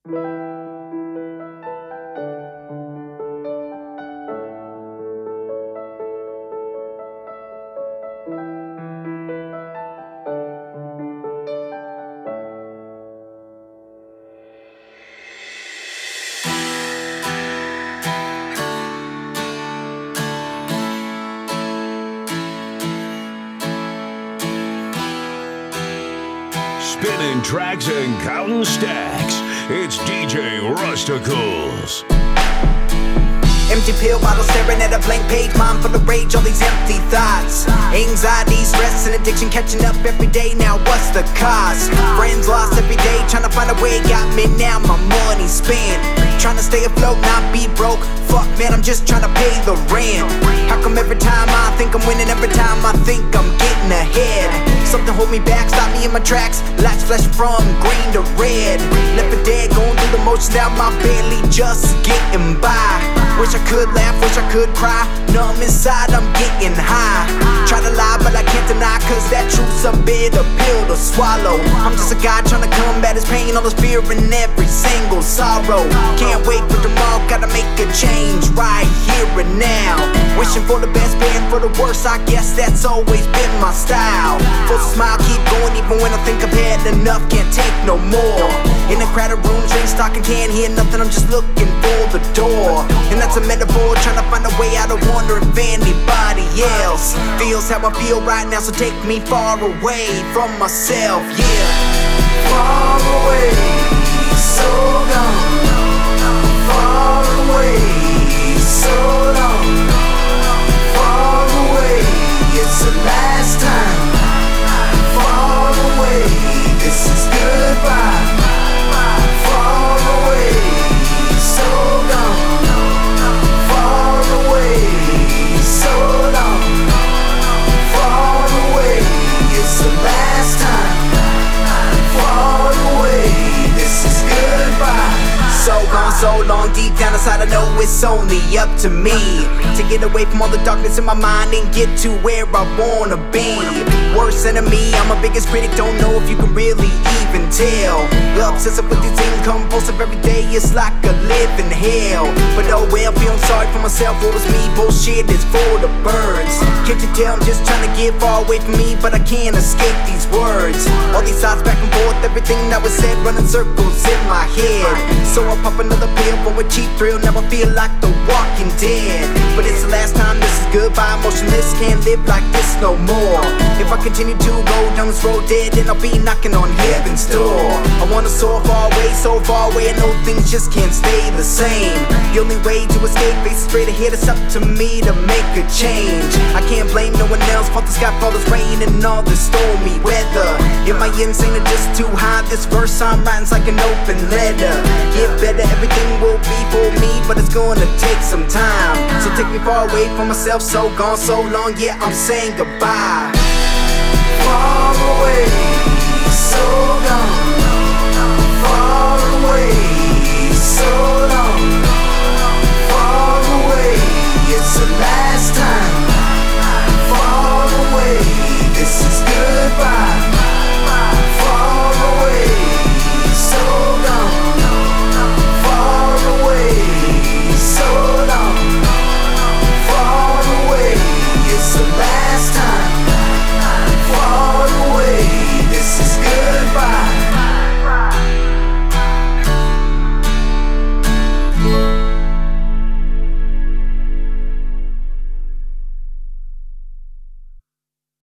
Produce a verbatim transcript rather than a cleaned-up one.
Spinning tracks and counting stacks. It's D J Rusticles. Empty pill bottle staring at a blank page. Mind full of rage, all these empty thoughts. Anxiety, stress, and addiction catching up every day. Now what's the cost? Friends lost every day, trying to find a way. Got me now, my money spent. Trying to stay afloat, not be broke. Fuck man, I'm just trying to pay the rent. How come every time I think I'm winning, every time I think I'm getting ahead? Something hold me back, stop me in my tracks. Lights flash from green to red. Left for dead, going through the motions, now my belly just getting by. Wish I could laugh, wish I could cry. Numb inside, I'm getting high. Try to lie, but I can't deny, cause that truth's a bitter pill to swallow. I'm just a guy trying to combat his pain, all his fear and every single sorrow. Can't wait for tomorrow, gotta make a change right here and now. Wishing for the best, praying for the worst, I guess that's always been my style. Force a smile, keep going even when I think I've had enough, can't take no more. In a crowded room, drinks talking, can't hear nothing, I'm just looking for the door. And that's a metaphor, trying to find a way out of wonder if anybody else feels how I feel right now, so take me far away from myself, yeah. Far away, so gone. Far away, so long. Far away, it's the last time. Far away, this is goodbye. Far away, so gone. Far away, so long. Far away, it's the last time. Far away, this is goodbye. So gone, so long, deep down inside I know it's only up to me to get away from all the darkness in my mind and get to where I wanna be. Worst enemy, I'm my biggest critic, don't know if you can really even tell. The obsessive with these compulsive every day, it's like a living hell. But oh well, feeling sorry for myself, what was me, bullshit is for the birds. Can't you tell I'm just trying to get far away from me, but I can't escape these words. All these thoughts back and forth, everything that was said running circles in my head. So I pop another pill for a cheap thrill, never feel like the Walking Dead. But it's the last time, this is goodbye, emotionless, can't live like this no more. If I continue to go down this road dead, then I'll be knocking on heaven's door. I wanna soar far away, so far away, I know things just can't stay the same. The only way to escape, face straight ahead, it's up to me to make a change. I can't blame no one else, fault the sky, fall this rain and all this stormy weather. Am I insane or just too high? This verse I'm writing's like an open letter. Get better, everything will be for me, but it's gonna take some time. So take me far away from myself, so gone, so long, yeah, I'm saying goodbye. Far away, so gone.